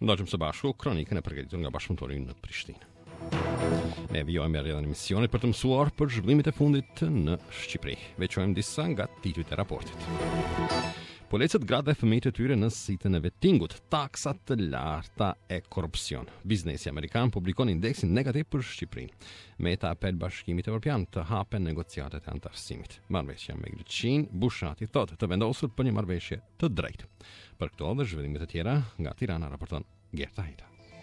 Ndajmë së bashku kronikën e përgatitur nga bashkëpunëtori në Prishtinë. Ne vijojmë rreth emisionit për të mësuar për zhvillimet e fundit në Shqipëri. Veçojmë disa nga titujt e raportit. Policët gratë dhe fëmijët e tyre në sitën e vettingut, taksat të larta e korrupsion. Biznesi amerikan publikon indeksin negativ për Shqipërinë. Meta apel Bashkimit Evropian të hapen negociatet e antarësimit. Marrëveshja me Greqinë, Bushati thotë të vendosur për një marrëveshje të drejtë. Për këto dhe zhvillimet e tjera, nga Tirana raporton Gerta Hita.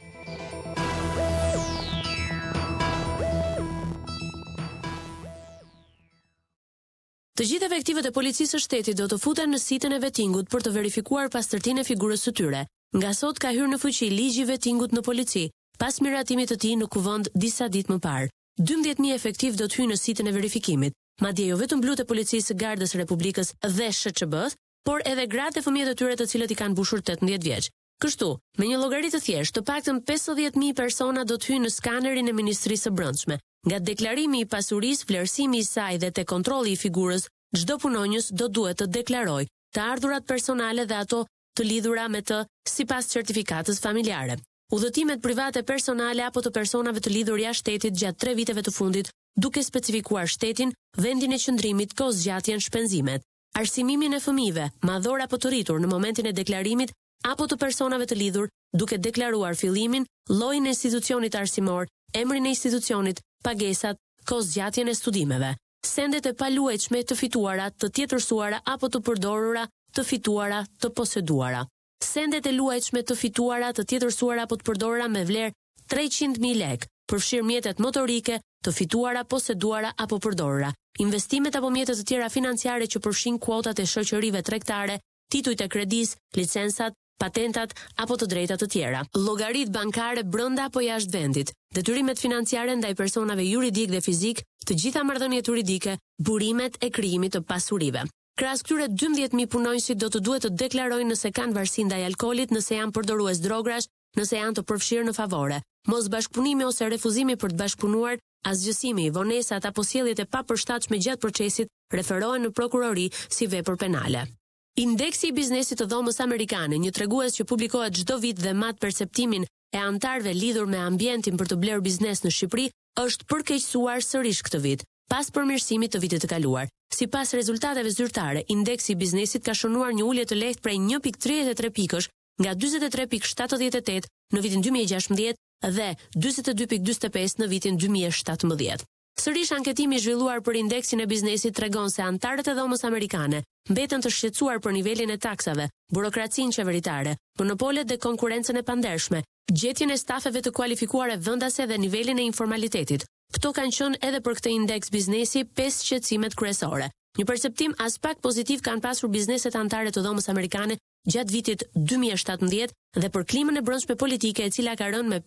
Të gjithë efektivët e policisë së shtetit do të futen në sitën e vettingut për të verifikuar pastërtinë e figurës së tyre. Nga sot ka hyrë në fuqi ligji i vettingut në polici, pas miratimit të tij në kuvend disa ditë më parë. 12.000 efektiv do të hyjnë në sitën e verifikimit, madje jo vetëm blut e policisë së Gardës së Republikës dhe SHQB-s, por edhe gratë e fëmijët e tyre të cilët i kanë mbushur 18 vjeç. Kështu, me një llogari të thjeshtë, të paktën 50.000 persona do të hyjnë në skanerin e Ministrisë së Brendshme. Nga deklarimi i pasurisë, vlerësimi i saj dhe te kontrolli i figurës, çdo punonjës do duhet të deklarojë të ardhurat personale dhe ato të lidhura me të sipas certifikatës familjare. Udhëtimet private personale apo të personave të lidhur jashtë shtetit gjatë 3 viteve të fundit, duke specifikuar shtetin, vendin e qëndrimit, kozgjatjen, shpenzimet, arsimimin e fëmijëve, madhor apo të rritur në momentin e deklarimit apo të personave të lidhur, duke deklaruar fillimin, llojin e institucionit arsimor, emrin e institucionit, pagesat, kozgjatjen e studimeve, sendet e paluajtshme të fituara, të tjetërsuara apo të përdorura, të fituara, të poseduara. Sendet e luajtshme të fituara, të tjetërsuara apo të përdorura me vlerë 300.000 lekë, përfshir mjetet motorike, të fituara, poseduara apo përdorura, investimet apo mjetet të tjera financiare që përfshin kuotat e shoqërive tregtare, titujt e kredis, licencat, patentat apo të drejtat të tjera, llogaritë bankare brenda apo jashtë vendit, detyrimet financiare ndaj personave juridik dhe fizik, të gjitha marrëdhëniet juridike, burimet e krijimit të pasurive. Krahas këtyre 12.000 punonjësit do të duhet të deklarojnë nëse kanë varësi ndaj alkoolit, nëse janë përdorues drogrash, nëse janë të përfshirë në favore, mos bashkëpunimi ose refuzimi për të bashkëpunuar, asgjësimi, vonesat apo sjelljet e papërshtatshme gjatë procesit referohen në prokurori si vepër penale. Indeksi i biznesit të dhomës amerikane, një tregues që publikohet çdo vit dhe mat perceptimin e antarëve lidhur me ambientin për të blerë biznes në Shqipëri, është përkeqësuar sërish këtë vit, pas përmirësimit të vitit të kaluar. Sipas rezultateve zyrtare, indeksi i biznesit ka shënuar një ulje të lehtë prej 1.33 pikësh nga 43.78 në vitin 2016 dhe 42.45 në vitin 2017. Sërish anketimi zhvilluar për indeksin e biznesit tregon se antarët e dhomës amerikane mbeten të shqetësuar për nivelin e taksave, burokracinë qeveritare, monopolet dhe konkurrencën e pandershme, gjetjen e stafeve të kualifikuar vendase dhe nivelin e informalitetit. Këto kanë qenë edhe për këtë indeks biznesi 5 shqetësimet kryesore. Një perceptim as pak pozitiv kanë pasur bizneset antare të dhomës amerikane gjatë vitit 2017 dhe për klimën e brendshme politike e cila ka rënë me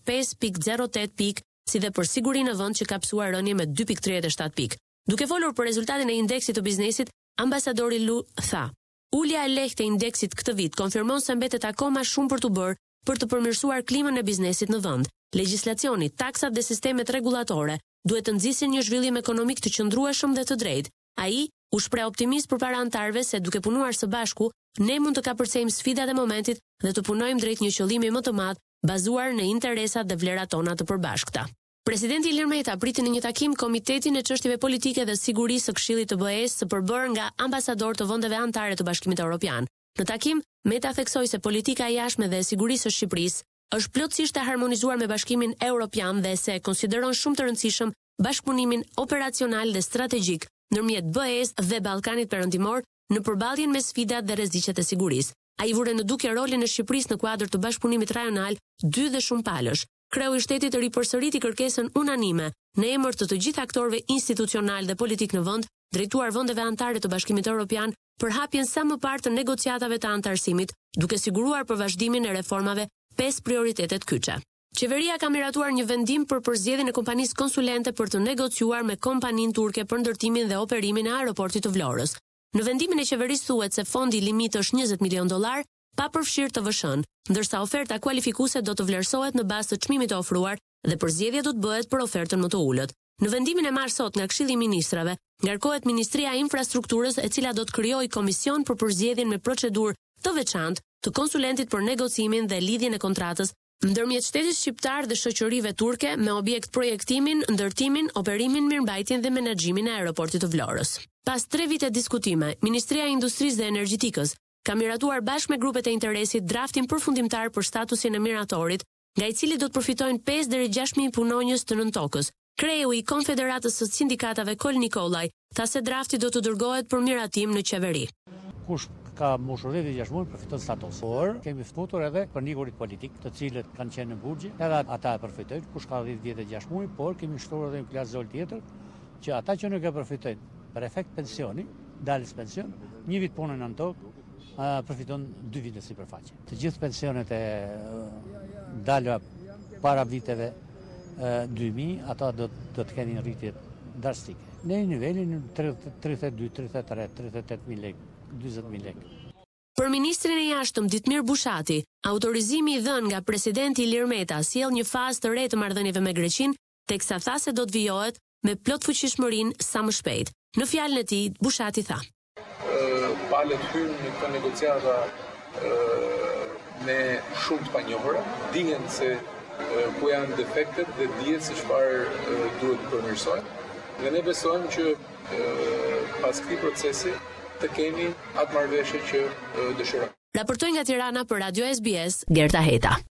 5.08 pikë, si dhe për sigurinë në vend që ka psuar rënje me 2.37 pikë. Duke folur për rezultatin e indeksit të biznesit, ambasadori Lu tha: "Ulja e lehtë e indeksit këtë vit konfirmon se mbetet akoma shumë për të bërë për të përmirësuar klimën e biznesit në vend. Legjislacioni, taksat dhe sistemet rregullatore duhet të nxisin një zhvillim ekonomik të qëndrueshëm dhe të drejtë." Ai u shpreh optimist përpara antarëve se duke punuar së bashku, ne mund të kapërcejmë sfidat e momentit dhe të punojmë drejt një qëllimi më të madh, bazuar në interesat dhe vlerat tona të përbashkëta. Presidenti Ilir Meta priti në një takim Komitetin e Çështjeve Politike dhe Sigurisë së Këshillit të BE-s së përbërë nga ambasador të vendeve anëtare të Bashkimit Evropian. Në takim, Meta theksoi se politika e jashtme dhe e sigurisë së Shqipërisë është plotësisht e harmonizuar me Bashkimin Evropian dhe se konsideron shumë të rëndësishëm bashkëpunimin operacional dhe strategjik ndërmjet BE-s dhe Ballkanit Perëndimor në përballjen me sfidat dhe rreziqet e sigurisë. Ai vure në dukje rolin e Shqipërisë në kuadër të bashkëpunimit rajonal 2 dhe shumë palësh. Kreu i shtetit ripërsëriti kërkesën unanime në emër të gjithë aktorëve institucional dhe politik në vend, drejtuar vendeve anëtare të Bashkimit Evropian për hapjen sa më parë të negociatave të antarësimit, duke siguruar për vazhdimin e reformave 5 prioritetet kyçe. Qeveria ka miratuar një vendim për përzgjedhjen e kompanisë konsulente për të negociuar me kompaninë turke për ndërtimin dhe operimin e aeroportit të Vlorës. Në vendimin e qeverisë thuhet se fondi limit është $20 milion, pa përfshirë të vëshën, ndërsa oferta kualifikuese do të vlerësohet në bazë të çmimit të ofruar dhe përzgjedhja do të bëhet për ofertën më të ulët. Në vendimin e marrë sot nga Këshilli i Ministrave, ngarkohet Ministria e Infrastrukturës, e cila do të krijojë komision për përzgjedhjen me procedurë të veçantë të konsulentit për negocimin dhe lidhjen e kontratës ndërmjet shtetit shqiptar dhe shoqërive turke me objekt projektimin, ndërtimin, operimin, mirëmbajtjen dhe menaxhimin e aeroportit të Vlorës. Pas 3 vite diskutime, Ministria e Industrisë dhe Energjetikës ka miratuar bashkë me grupet e interesit draftin përfundimtar për statusin e miratorit, nga i cili do të përfitojnë 5 deri 6.000 punonjës të nëntokës. Kreu i Konfederatës së Sindikatave Kol Nikolaj tha se drafti do të dërgohet për miratim në qeveri. Kush ka moshur 6 muaj përfiton status. Por kemi futur edhe për nikurit politik, të cilët kanë qenë në burgje, edhe ata e përfitojnë, kush ka 10 vjet e 6 muaj, por kemi shtuar edhe një klasë tjetër që ata që nuk e përfitojnë për efekt pensioni, dalës pension, 1 vit punën në tokë, përfiton 2 vite sipërfaqe. Të gjithë pensionet e dalë para viteve 2000, ata do të kenë një rritje drastike. Në nivelin 32, 33, 38.000 lekë, 20.000 lekë. Për ministrin e jashtëm Ditmir Bushati, autorizimi i dhënë nga presidenti Ilir Meta sjell një fazë të re të marrëdhënieve me Greqinë, teksa tha se do të vijohet me plot fuqishmërinë sa më shpejt. Në fjalën e tij, Bushati tha: Palët hynë në këto negociata me shumë të panjohura, dihen se ku janë defektet dhe dihet se çfarë duhet të përmirësohet. Dhe ne besojmë që pas këtij procesi të kemi atë marrëveshje që dëshirojmë. Raportoi nga Tirana për Radio SBS, Gerta Heta.